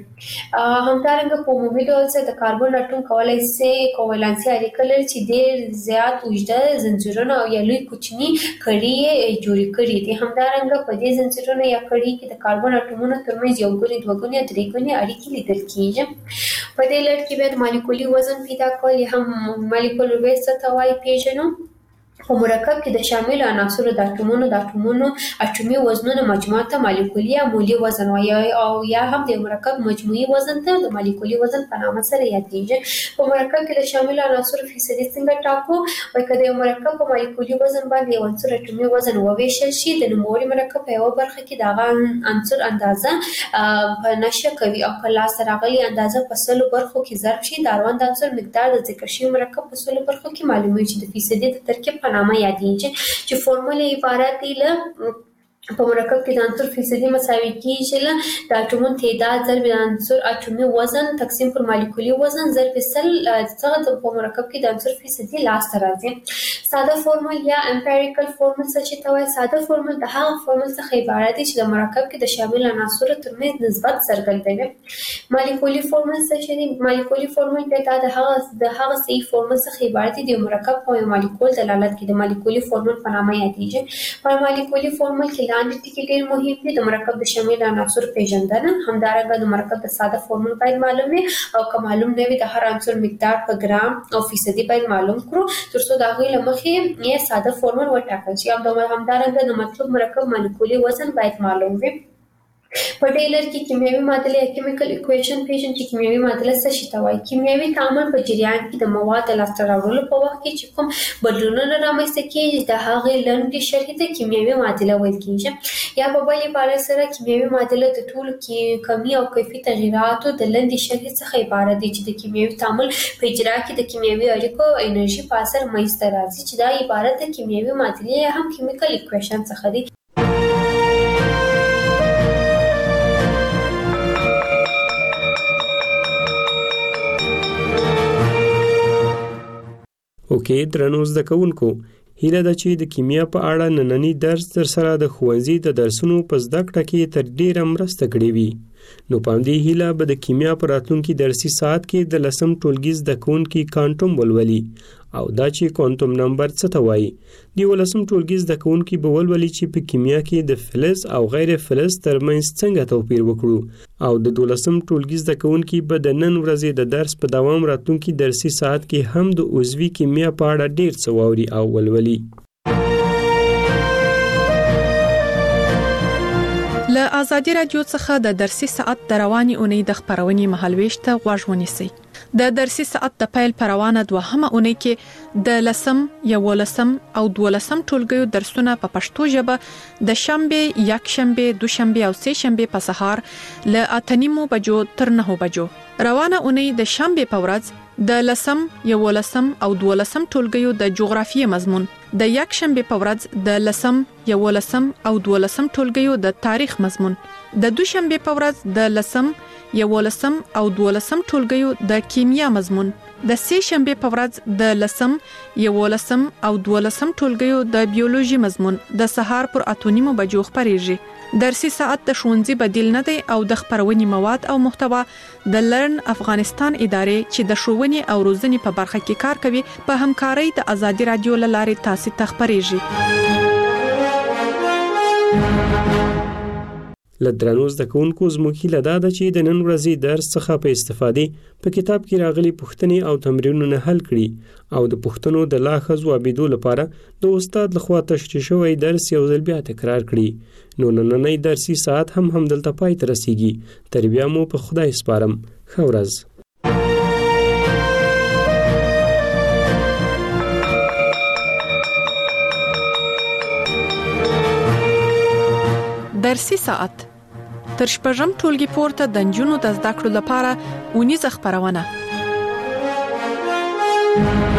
همدارنګه په عمومي ډول سره د کاربن اټوم کولای شي کوولانسي اړیکه لري چې ډېر زیات اوږده زنجیرونه او یا لوی کوچني کړي جوړ کړي دي. همدارنګه په دې زنجیرونو یا کړي کې د کاربن اټومونو ترمنځ یو ګونی دوه ګونی او درې ګونی اړیکې لیدل کیږي. په دې لړ کې به د مالیکولي وزن پیدا کول یا هم مالیکول ویټ څه ته وایي پیژنو. په مرکب کې د شامل عناصرو د اټومونو اټومي وزنونو مجموعه ته مالیکولي یا مولي وزن وایي او یا هم د مرکب مجموعي وزن ته د مالیکولي وزن په نامه سره یادېږي. په مرکب کې د شامل عناصرو فیصدي څنګه ټاکو؟ وایي که د یو مرکب په مالیکولي وزن باندې یو عنصر اټومي وزن وویشل شي د نوموړي مرکب په یوه برخه کې د هغه عنصر اندازه په نشه کوي او که لاسته راغلې اندازه په 100 برخو کې ضرب شي د اړوند عنصر مقدار د ذکر شوي مرکب په 100 برخو کې معلومیږي چې د فیصدي د ترکیب په نامه یادېږي چې فورمول عبارت دی له په مرکب کې د عنصر فیصدي مساوي کیږي له د اټومونو تعداد ضرب د عنصر اټومي وزن تقسیم پر مالیکولي وزن ضرب 100 څخه په مرکب کې د عنصر فیصدي لاسته راځي. ساده فورمول یا امپیریکل فورمول څه ته وایي؟ ساده فورمول د هغه فورمول څخه عبارت دی چې د مرکب کې د شامل عناصرو ترمنځ نسبت څرګندوي. مالیکولي فورمول څه دی؟ مالیکولي فورمول د هغه صحیح فورمول څخه عبارت دی د مرکب په مالیکول دلالت کوي. د مالیکولي فورمول په نامه یادېږي. په مالیکولي فورمول کې لاندې ټکي ډېر مهم دي. د مرکب د شامل عناصرو پیژندنه، همدارنګه د مرکب د ساده فورمول باید معلوم وي او که معلوم نه وي د هر عنصر مقدار په ګرام او فیصدي باید معلوم کړو ترڅو د هغوی له مخې یې ساده فورمول وټاکل شي. همدارنګه د مطلوب مرکب مالیکولي وزن باید معلوم وي. په دې لړ کې کیمیاوي معادله یا کیمیکل ایکویشن پیژنئ چې کیمیاوي معادله څه شي ته وایي. کیمیاوي تعامل په جریان کې د مواد د لاسته راوړلو په وخت کې چې کوم بدلونونه رامنځته کېږي د هغې لنډې شرحې ته کیمیاوي معادله ویل کېږي. یا په بل عبارت سره کیمیاوي معادله د ټولو کمي او کیفي تغییراتو د لنډې شرحې څخه عبارت دی چې د کیمیاوي تعامل په اجرا کې د کیمیاوي اړیکو انرژي په اثر منځته راځي چې دا عبارت د کیمیاوي معادلې یا هم کیمیکل ایکویشن څخه دی. اوکې درنو زده کوونکو، هیله ده چې د کیمیا په اړه نننی درس در سره د ښوونځي د درسونو په زده کړه کې تر ډیره مرسته کړې وي. نو په همدې هیله به د کیمیا په راتلونکي درسي ساعت کې د 10م ټولګي زده کوونکي کوانټم ولولي او دا چې کوانټم نمبر څه ته وایي. د 11م ټولګي زده کوونکي به ولولي چې په کیمیا کې د فلز او غیر فلز ترمنځ څنګه توپیر وکړو او د 12م ټولګي زده کوونکي به د نن ورځې د درس په دوام راتلونکي درسي ساعت کې هم د عضوي کیمیا په اړه ډیر څه واوري او ولولي. له آزادي رادیو څخه د درسي ساعت د رواني اونۍ د خبرونې مهالويش ته غوږ ونیسئ. د درسي ساعت د پیل پروانه دوهمه اونۍ کې د 10م، 11م او 12م ټولګیو درسونه په پښتو ژبه د شنبه، یکشنبه، دوشنبه او سه شنبه په سهار له 8:30 بجو تر 9 بجو. روانه اونۍ د شنبه په ورځ د 10م، 11م او 12م ټولګیو د جغرافیې مضمون، د یکشنبه په ورځ د 10م، 11م او 12م ټولګیو د تاریخ مضمون، د دوشنبه په ورځ د 10م، 11م او 12م ټولګیو د کیمیا مضمون، د سه شنبه په ورځ د 10م، 11م او 12م ټولګیو د بیولوژي مضمون د سهار پر 8:30 بجو خبرېږي. درسي ساعت د ښوونځي بدیل نه دی او د خبرونې مواد او محتوا د لرن افغانستان ادارې چې د ښوونې او روزنې په برخه کې کار کوي په همکارۍ د آزادي رادیو لارې تاسو ته خبرېږي. لدرانو زده کوونکو زموږ هیله دا ده چې د نن ورځې درس څخه په استفادې په کتاب کې راغلي پوښتنې او تمرینونه حل کړي او د پوښتنو د لا ښه ځوابېدو لپاره د استاد لخوا تشریح شوی درس یو ځل بیا تکرار کړي. نو نننی درسي ساعت هم همدلته پای ته رسیږي. تر بیا مو په خدای سپارم. ښه ورځ. درسي ساعت تر شپږم ټولګي پورته د نجونو د زده کړو لپاره اونیزه خپرونه